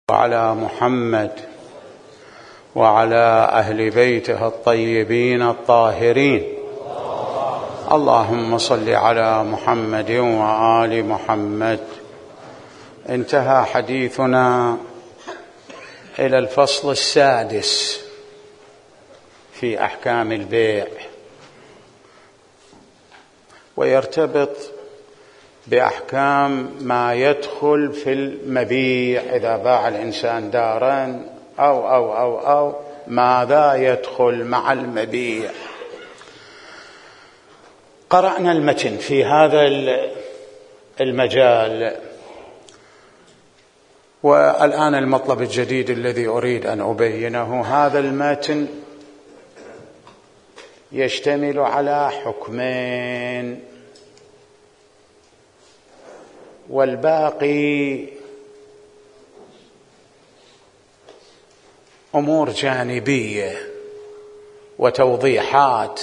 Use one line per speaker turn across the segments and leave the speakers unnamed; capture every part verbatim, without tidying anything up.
وعلى محمد وعلى أهل بيته الطيبين الطاهرين. اللهم صل على محمد وآل محمد. انتهى حديثنا إلى الفصل السادس في أحكام البيع، ويرتبط بأحكام ما يدخل في المبيع. إذا باع الإنسان دارا أو أو أو أو ماذا يدخل مع المبيع. قرأنا المتن في هذا المجال، والآن المطلب الجديد الذي أريد أن أبينه. هذا المتن يشتمل على حكمين، والباقي أمور جانبية وتوضيحات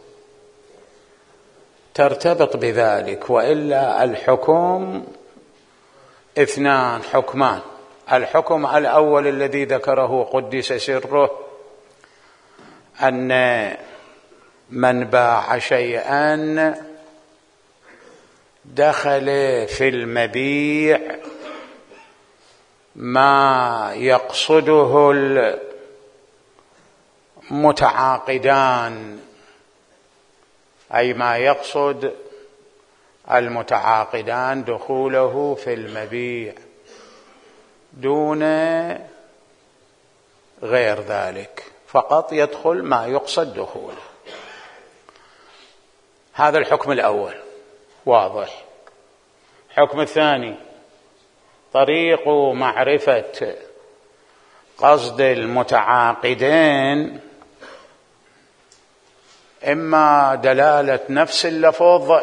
ترتبط بذلك، وإلا الحكم اثنان حكمان. الحكم الأول الذي ذكره قدس سره، أن من باع شيئا دخل في المبيع ما يقصده المتعاقدان، أي ما يقصد المتعاقدان دخوله في المبيع دون غير ذلك، فقط يدخل ما يقصد دخوله. هذا الحكم الأول واضح. الحكم الثاني طريق معرفة قصد المتعاقدين، إما دلالة نفس اللفظ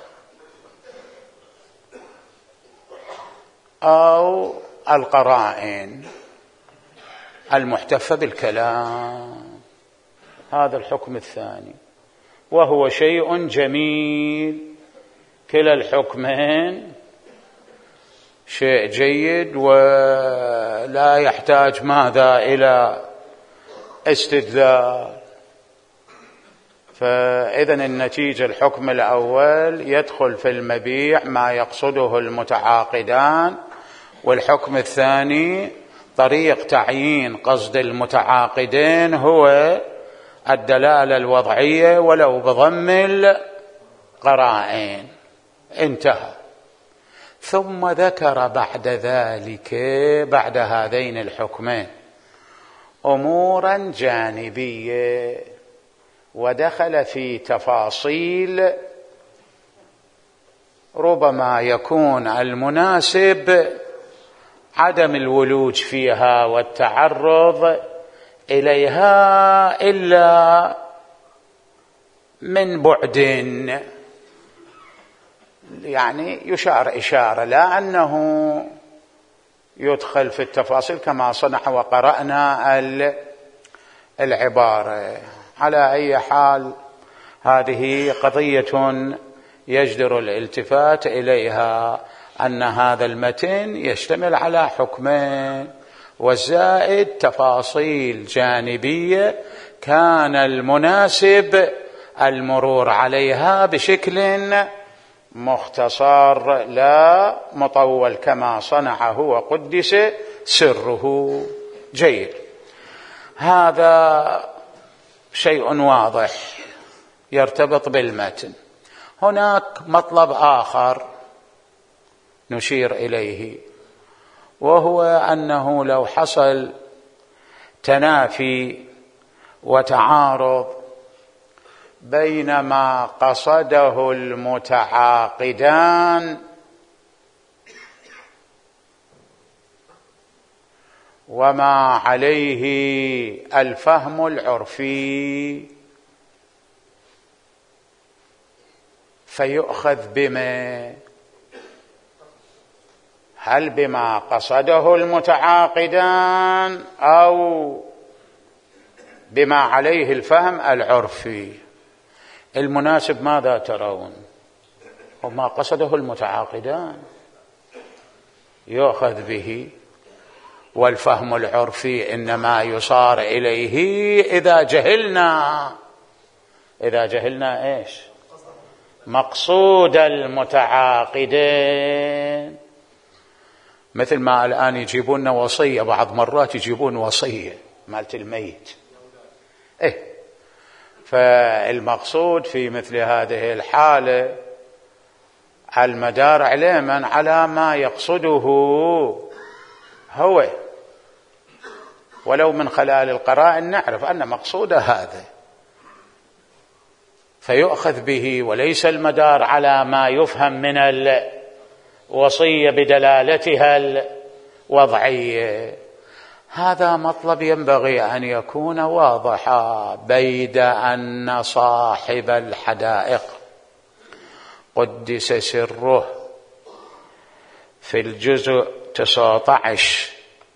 أو القرائن المحتفة بالكلام. هذا الحكم الثاني، وهو شيء جميل. كلا الحكمين شيء جيد ولا يحتاج ماذا إلى استدلال. فإذن النتيجة الحكم الأول يدخل في المبيع ما يقصده المتعاقدان، والحكم الثاني طريق تعيين قصد المتعاقدين هو الدلالة الوضعية ولو بضم القرائن. انتهى. ثم ذكر بعد ذلك، بعد هذين الحكمين، أمورا جانبية، ودخل في تفاصيل ربما يكون المناسب عدم الولوج فيها والتعرض إليها إلا من بعد، يعني يشار إشارة، لا أنه يدخل في التفاصيل كما صنع وقرأنا العبارة. على أي حال هذه قضية يجدر الالتفات إليها، أن هذا المتن يشتمل على حكمين، والزائد تفاصيل جانبية كان المناسب المرور عليها بشكل مختصر لا مطول كما صنعه وقدس سره. جيد، هذا شيء واضح يرتبط بالمتن. هناك مطلب آخر نشير إليه، وهو أنه لو حصل تنافي وتعارض بين ما قصده المتعاقدان وما عليه الفهم العرفي، فيؤخذ بما هل بما قصده المتعاقدان أو بما عليه الفهم العرفي. المناسب ماذا ترون؟ وما قصده المتعاقدان يؤخذ به، والفهم العرفي إنما يصار إليه إذا جهلنا إذا جهلنا إيش؟ مقصود المتعاقدين. مثل ما الآن يجيبون وصية، بعض مرات يجيبون وصية مالت الميت، إيه، فالمقصود في مثل هذه الحالة المدار علما على ما يقصده هو، ولو من خلال القرائن نعرف أن مقصوده هذا فيؤخذ به، وليس المدار على ما يفهم من الوصية بدلالتها الوضعية. هذا مطلب ينبغي أن يكون واضحا، بيد أن صاحب الحدائق قدس سره في الجزء تسعة عشر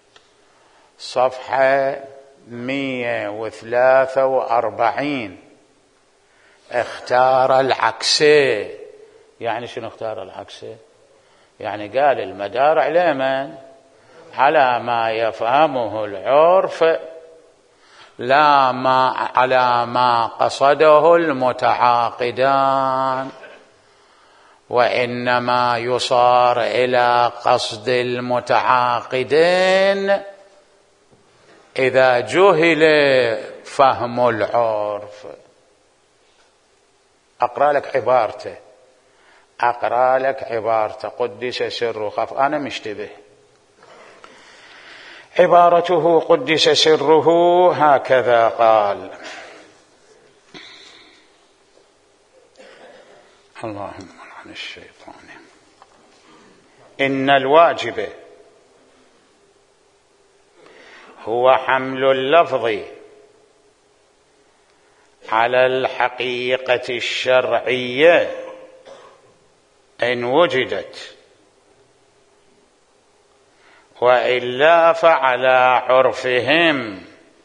صفحة مئة وثلاثة وأربعين اختار العكسة. يعني شنو اختار العكسة؟ يعني قال المدار علما على ما يفهمه العرف لا ما على ما قصده المتعاقدان، وإنما يصار إلى قصد المتعاقدين إذا جهل فهم العرف. أقرأ لك عبارته أقرأ لك عبارته قدس سره، خاف أنا مشتبه. عبارته قدس سره هكذا قال: اللهم عن الشيطان. إن الواجب هو حمل اللفظ على الحقيقة الشرعية إن وجدت، وإلا فعلى عرفهم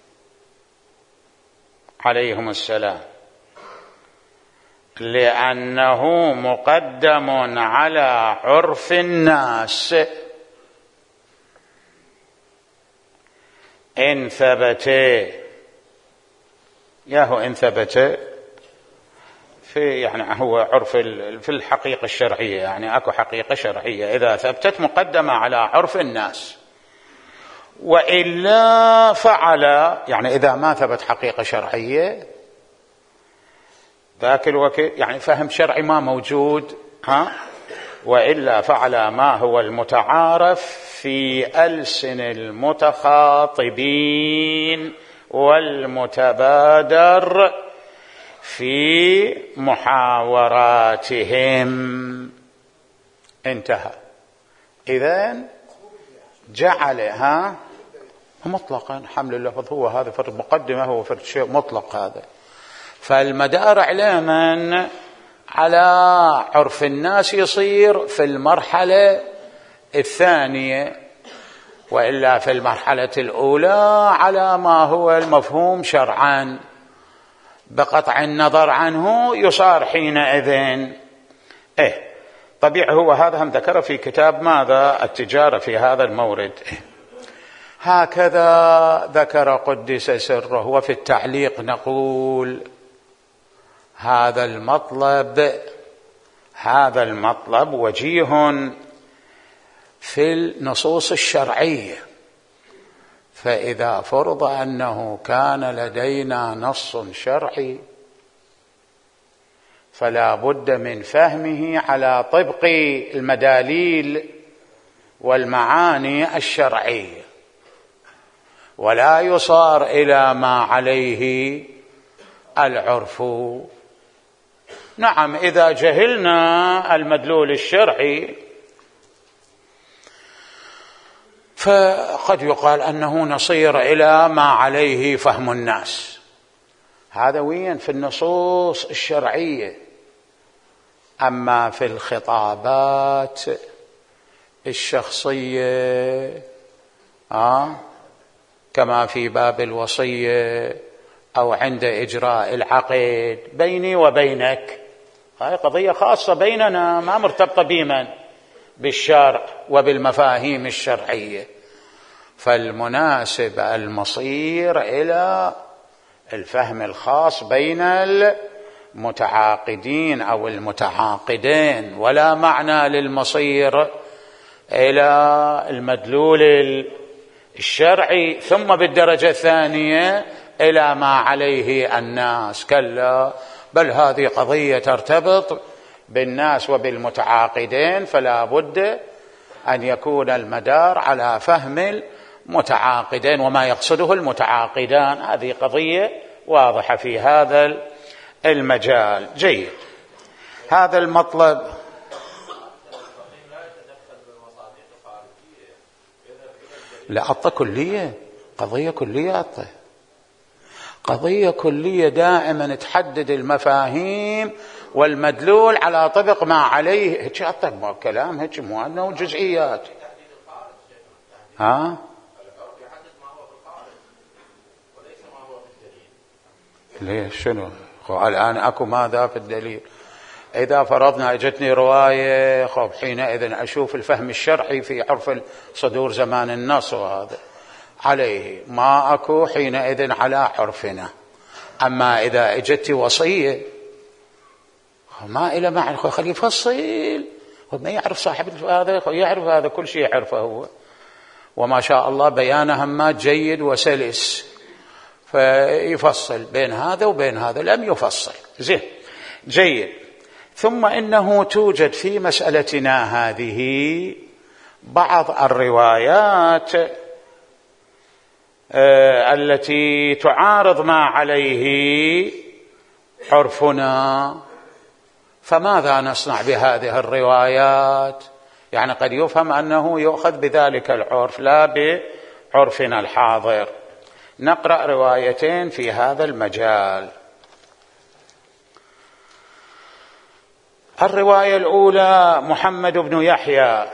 عليهم السلام، لأنه مقدم على عرف الناس إن ثبت. ياهو إن ثبت في يعني هو عرف في الحقيقة الشرعية، يعني أكو حقيقة شرعية إذا ثبتت مقدمة على عرف الناس، وإلا فعل يعني إذا ما ثبت حقيقة شرعية ذاك الوقت يعني فهم شرعي ما موجود، ها، وإلا فعل ما هو المتعارف في ألسن المتخاطبين والمتبادر في محاوراتهم. انتهى. إذن جعلها مطلقا حمل اللفظ هو هذا فرد مقدمة، هو فرد شيء مطلق هذا. فالمدار علما على عرف الناس يصير في المرحلة الثانية، وإلا في المرحلة الأولى على ما هو المفهوم شرعا بقطع النظر عنه يصار حينئذ. إيه طبيعي هو هذا هم ذكر في كتاب ماذا التجارة في هذا المورد. إيه هكذا ذكر قدس سره. وفي التعليق نقول هذا المطلب هذا المطلب وجيه في النصوص الشرعية، فإذا فرض أنه كان لدينا نص شرعي فلا بد من فهمه على طبق المداليل والمعاني الشرعية، ولا يصار إلى ما عليه العرف. نعم إذا جهلنا المدلول الشرعي فقد يقال أنه نصير إلى ما عليه فهم الناس. هذا وين في النصوص الشرعية. أما في الخطابات الشخصية آه كما في باب الوصية أو عند إجراء العقد بيني وبينك، هذه قضية خاصة بيننا ما مرتبطة بمن بالشرع وبالمفاهيم الشرعية. فالمناسب المصير إلى الفهم الخاص بين المتعاقدين أو المتعاقدين، ولا معنى للمصير إلى المدلول الشرعي ثم بالدرجة الثانية إلى ما عليه الناس. كلا، بل هذه قضية ترتبط بالناس وبالمتعاقدين، فلا بد أن يكون المدار على فهم المتعاقدين وما يقصده المتعاقدان. هذه قضية واضحة في هذا المجال. جيد. هذا المطلب لا أطة كلية، قضية كلية أطة، قضية كلية دائما تحدد المفاهيم والمدلول على طبق ما عليه. هيك أطة كلام، هيك مو أنه جزئيات. ها ليش؟ شنو الآن أكو ماذا في الدليل؟ إذا فرضنا أجتني رواية، خب حينئذ أشوف الفهم الشرعي في عرف صدور زمان النص وهذا عليه، ما أكو حينئذ على عرفنا. أما إذا أجتني وصية ما إلى معنى، خليه يفصل، ما يعرف صاحب هذا، يعرف هذا كل شيء يعرفه هو، وما شاء الله بيانه همات جيد وسلس، فيفصل بين هذا وبين هذا، لم يفصل. زين، جيد. ثم إنه توجد في مسألتنا هذه بعض الروايات التي تعارض ما عليه عرفنا، فماذا نصنع بهذه الروايات؟ يعني قد يفهم أنه يؤخذ بذلك العرف لا بعرفنا الحاضر. نقرأ روايتين في هذا المجال. الرواية الأولى محمد بن يحيى.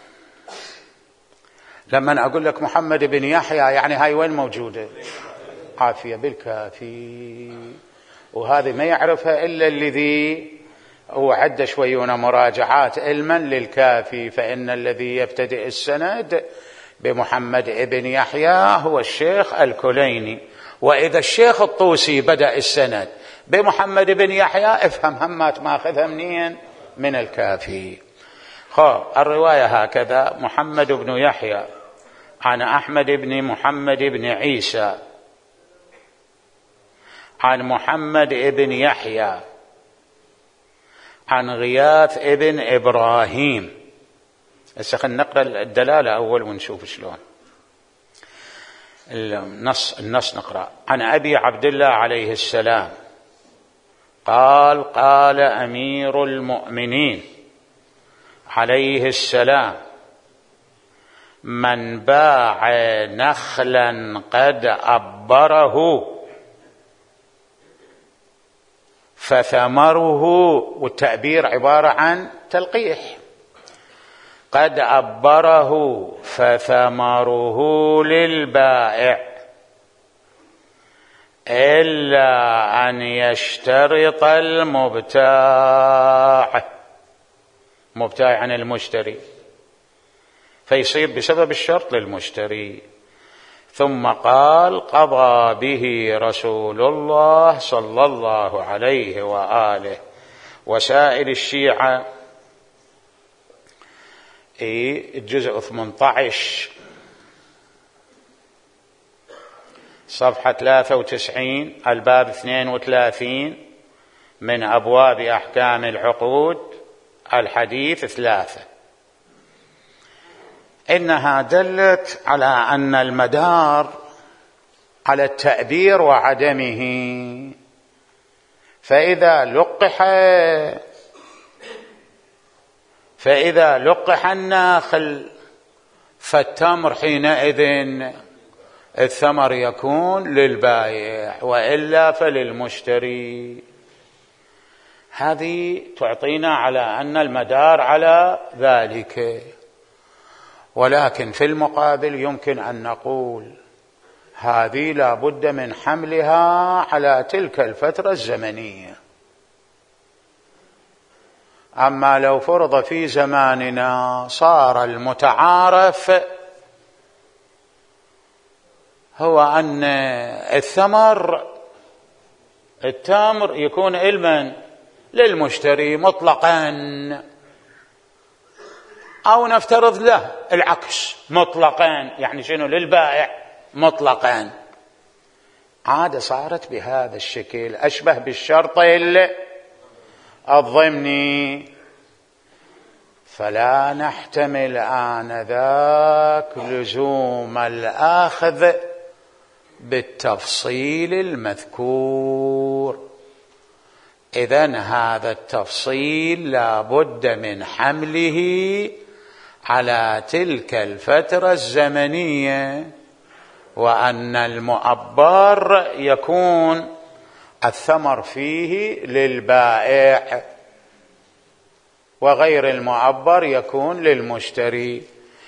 لما أقول لك محمد بن يحيى يعني هاي وين موجودة؟ عافية بالكافي، وهذه ما يعرفها إلا الذي هو عد شويون مراجعات علما للكافي، فإن الذي يبتدئ السند بمحمد بن يحيى هو الشيخ الكليني، وإذا الشيخ الطوسي بدأ السند بمحمد بن يحيى افهم همات ماخذها منين؟ من الكافي. خب الرواية هكذا: محمد بن يحيى عن أحمد بن محمد بن عيسى عن محمد بن يحيى عن غياث بن إبراهيم. هسه خلينا نقرأ الدلالة أول ونشوف شلون النص. النص نقرأ: عن أبي عبد الله عليه السلام قال: قال أمير المؤمنين عليه السلام: من باع نخلا قد أبره فثمره، والتأبير عبارة عن تلقيح، قد أبره فثمره للبائع إلا أن يشترط المبتاع، مبتاع عن المشتري، فيصير بسبب الشرط للمشتري. ثم قال: قضى به رسول الله صلى الله عليه وآله. وسائل الشيعة الجزء ثمانية عشر صفحة ثلاثة وتسعين الباب اثنين وثلاثين من أبواب أحكام العقود الحديث ثلاثة. إنها دلت على أن المدار على التأبير وعدمه، فإذا لقح فإذا لقح الناخل فالتمر حينئذ الثمر يكون للبائع، وإلا فللمشتري. هذه تعطينا على أن المدار على ذلك. ولكن في المقابل يمكن أن نقول هذه لا بد من حملها على تلك الفترة الزمنية. أما لو فرض في زماننا صار المتعارف هو أن الثمر التمر يكون علما للمشتري مطلقا، أو نفترض له العكس مطلقا، يعني شنو للبائع مطلقا. عادة صارت بهذا الشكل أشبه بالشرط الضمني، فلا نحتمل آنذاك لزوم الآخذ بالتفصيل المذكور. إذن هذا التفصيل لا بد من حمله على تلك الفترة الزمنية، وأن المؤبر يكون الثمر فيه للبائع، وغير المؤبر يكون للمشتري.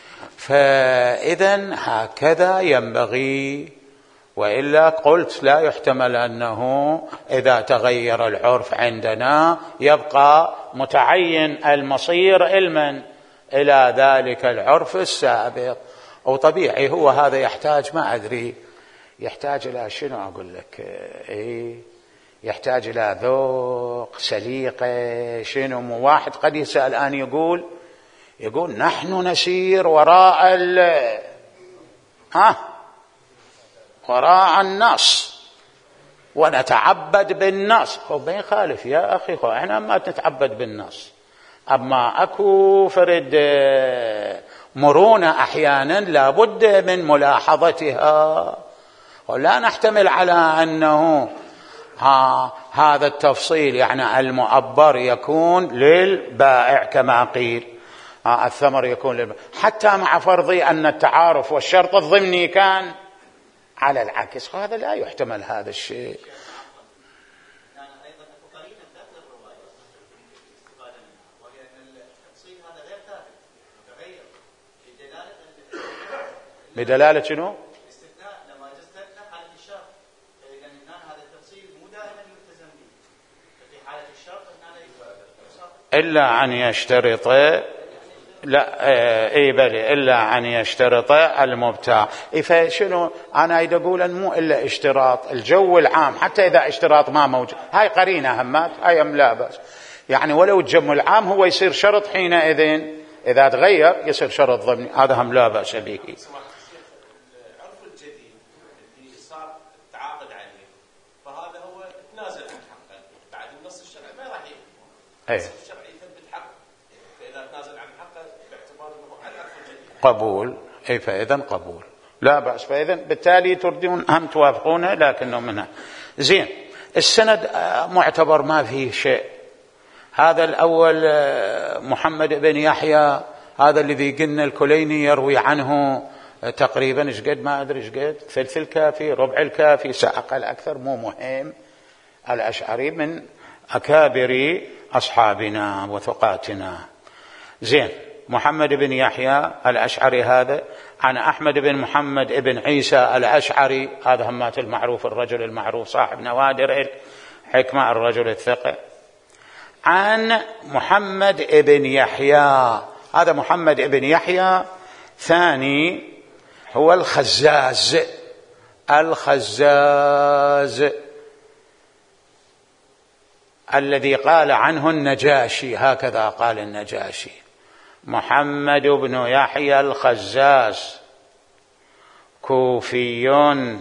فإذن هكذا ينبغي، وإلا قلت لا يحتمل أنه إذا تغير العرف عندنا يبقى متعين المصير علما إلى ذلك العرف السابق. أو طبيعي هو هذا يحتاج، ما أدري يحتاج إلى شنو أقول لك، إيه يحتاج إلى ذوق سليقة شنو. مو واحد قد يسأل الآن يقول يقول نحن نسير وراء ال ها وراء النص ونتعبد بالنص. هو ما يخالف يا أخي، هو احنا ما نتعبد بالنص، أما أكو فرد مرونة أحيانا لابد من ملاحظتها، ولا نحتمل على أنه ها هذا التفصيل يعني المؤبر يكون للبائع كما قيل، ها الثمر يكون للبائع، حتى مع فرضي أن التعارف والشرط الضمني كان على العكس. هذا لا يحتمل هذا الشيء. بدلالة شنو؟
استثناء لما استثنى حالة الشرط، لأن هذا التفصيل مو دائما يلتزم به، في حالة الشرط
إلا أن يشترط، لا اي بلي الا ان يشترط المبتاع. فشنو انا اذا اقول ان مو الا اشتراط الجو العام، حتى اذا اشتراط ما موجود، هاي قرينه همات، هاي ام لا بس يعني ولو الجو العام هو يصير شرط حينئذ، اذا تغير يصير شرط ضمني، هذا هم لا باس به.
العرف الجديد اللي صار تعاقد عليه، فهذا هو تنازل عن حقه بعد النص الشرعي ما راح يكون
اي
الشرعي يثبت حقه، فاذا تنازل عن حقه باعتبار انه عن العرف الجديد
قبول. اي فاذا قبول لا باس، فاذا بالتالي تردون هم توافقونه، لكنه منها زين. السند معتبر ما فيه شيء. هذا الأول محمد بن يحيى، هذا الذي قلنا الكليني يروي عنه تقريبا ايش قد ما أدري ايش قد ثلث الكافي ربع الكافي أقل أكثر مو مهم. الأشعري من أكابر أصحابنا وثقاتنا. زين، محمد بن يحيى الأشعري هذا عن أحمد بن محمد بن عيسى الأشعري، هذا همات المعروف الرجل المعروف صاحب نوادر الحكمة الرجل الثقة، عن محمد بن يحيى. هذا محمد بن يحيى ثاني هو الخزاز، الخزاز الذي قال عنه النجاشي، هكذا قال النجاشي، محمد بن يحيى الخزاز كوفي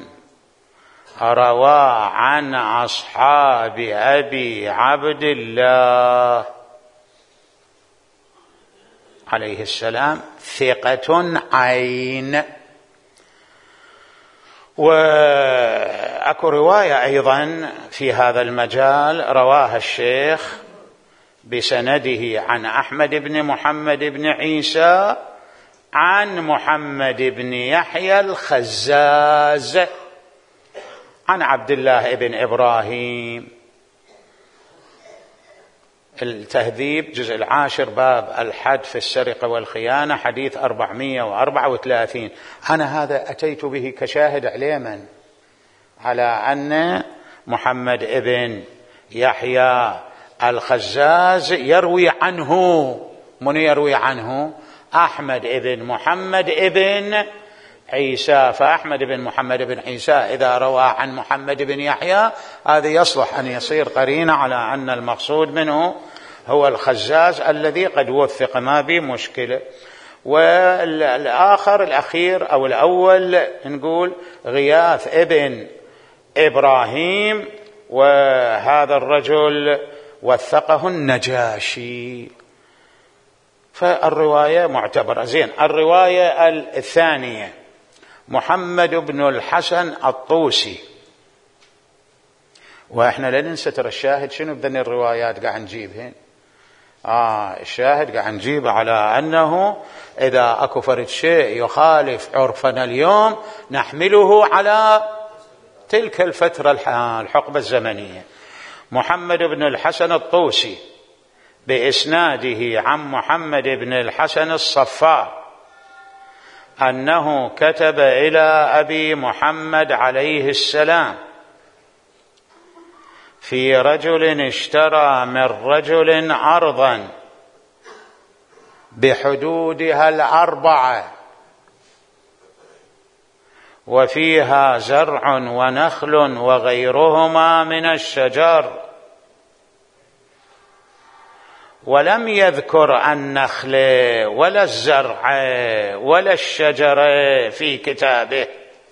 روى عن أصحاب أبي عبد الله عليه السلام، ثقة عين. وأكو رواية أيضا في هذا المجال رواها الشيخ بسنده عن أحمد بن محمد بن عيسى عن محمد بن يحيى الخزاز عن عبد الله بن إبراهيم. التهذيب جزء العاشر باب الحد في السرقة والخيانة حديث أربعمائة وأربعة وثلاثين. أنا هذا أتيت به كشاهد عليما على أن محمد بن يحيى الخزاز يروي عنه، من يروي عنه؟ أحمد بن محمد بن عيسى، فأحمد بن محمد بن عيسى إذا روى عن محمد بن يحيى هذا يصلح أن يصير قرينة على أن المقصود منه هو الخزاز الذي قد وثق، ما به مشكلة. والآخر الأخير أو الأول نقول غياث ابن إبراهيم، وهذا الرجل وثقه النجاشي، فالرواية معتبرة. زين، الرواية الثانية محمد بن الحسن الطوسي، وإحنا لا ننسى ترى الشاهد شنو بذن الروايات قاعد نجيبهن. آه الشاهد قاعد نجيب على أنه إذا أكو فرد شيء يخالف عرفنا اليوم نحمله على تلك الفترة الحقبة الزمنية. محمد بن الحسن الطوسي بإسناده عن محمد بن الحسن الصفار أنه كتب إلى أبي محمد عليه السلام في رجل اشترى من رجل أرضا بحدودها الأربعة وفيها زرع ونخل وغيرهما من الشجر، ولم يذكر النخل ولا الزرع ولا الشجر في كتابه.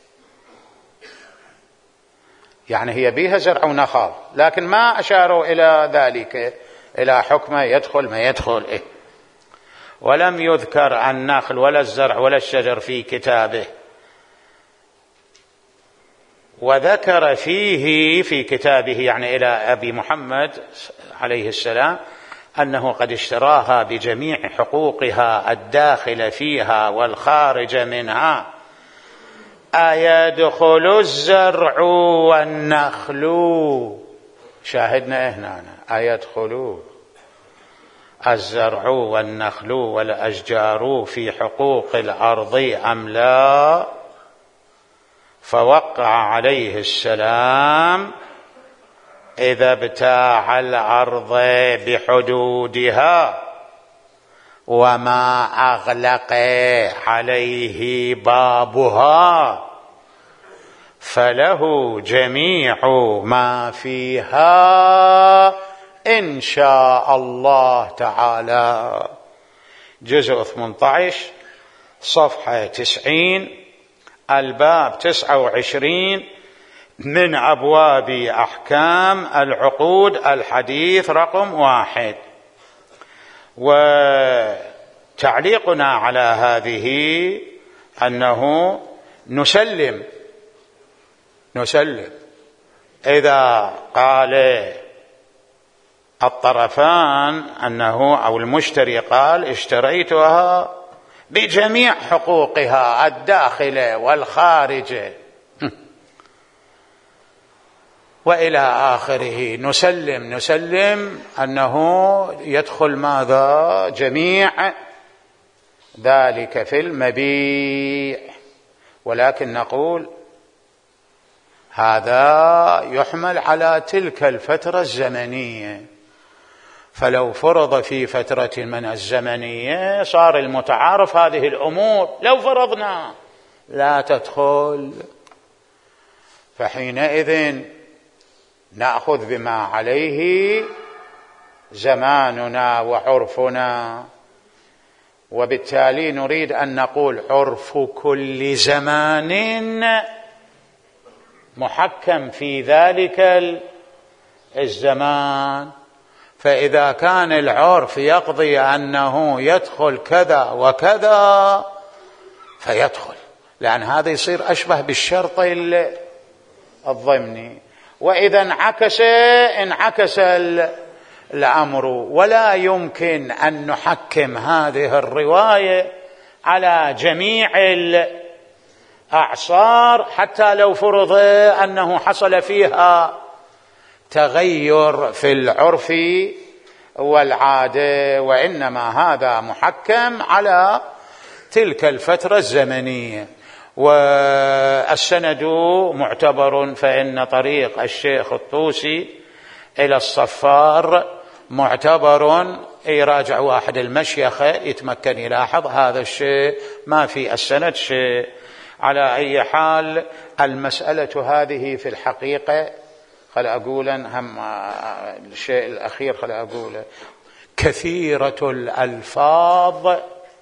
يعني هي بيها زرع ونخل لكن ما أشاروا إلى ذلك، إلى حكمه يدخل ما يدخل إيه. ولم يذكر النخل ولا الزرع ولا الشجر في كتابه، وذكر فيه في كتابه يعني إلى أبي محمد عليه السلام أنه قد اشتراها بجميع حقوقها الداخل فيها والخارج منها، أيدخل الزرع والنخل، شاهدنا هنا أيدخل الزرع والنخل والأشجار في حقوق الأرض أم لا؟ فوقع عليه السلام إذا ابتاع الأرض بحدودها وما أغلق عليه بابها فله جميع ما فيها إن شاء الله تعالى. جزء ثمانية عشر صفحة تسعين، الباب تسعة وعشرين من أبواب أحكام العقود، الحديث رقم واحد. وتعليقنا على هذه أنه نسلم نسلم إذا قال الطرفان أنه أو المشتري قال اشتريتها بجميع حقوقها الداخلة والخارجة وإلى آخره، نسلم نسلم أنه يدخل ماذا؟ جميع ذلك في المبيع. ولكن نقول هذا يحمل على تلك الفترة الزمنية، فلو فرض في فترة من الزمنية صار المتعارف هذه الأمور، لو فرضنا لا تدخل، فحينئذ نأخذ بما عليه زماننا وعرفنا. وبالتالي نريد أن نقول عرف كل زمان محكم في ذلك الزمان. فإذا كان العرف يقضي أنه يدخل كذا وكذا فيدخل، لأن هذا يصير أشبه بالشرط الضمني. وإذا انعكس انعكس الأمر، ولا يمكن أن نحكم هذه الرواية على جميع الأعصار حتى لو فرض أنه حصل فيها تغير في العرف والعادة، وإنما هذا محكم على تلك الفترة الزمنية. والسند معتبر، فإن طريق الشيخ الطوسي إلى الصفار معتبر، يراجع واحد المشيخة يتمكن يلاحظ هذا الشيء، ما في السند شيء. على أي حال المسألة هذه في الحقيقة، خل أقول هم الشيء الأخير خل أقوله، كثيرة الألفاظ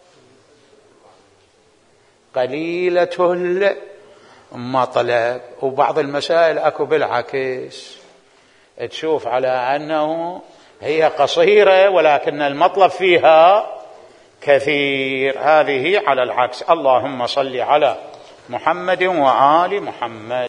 قليلة المطلب. وبعض المسائل أكو بالعكس، تشوف على أنه هي قصيرة ولكن المطلب فيها كثير، هذه على العكس. اللهم صل على محمد وآل محمد.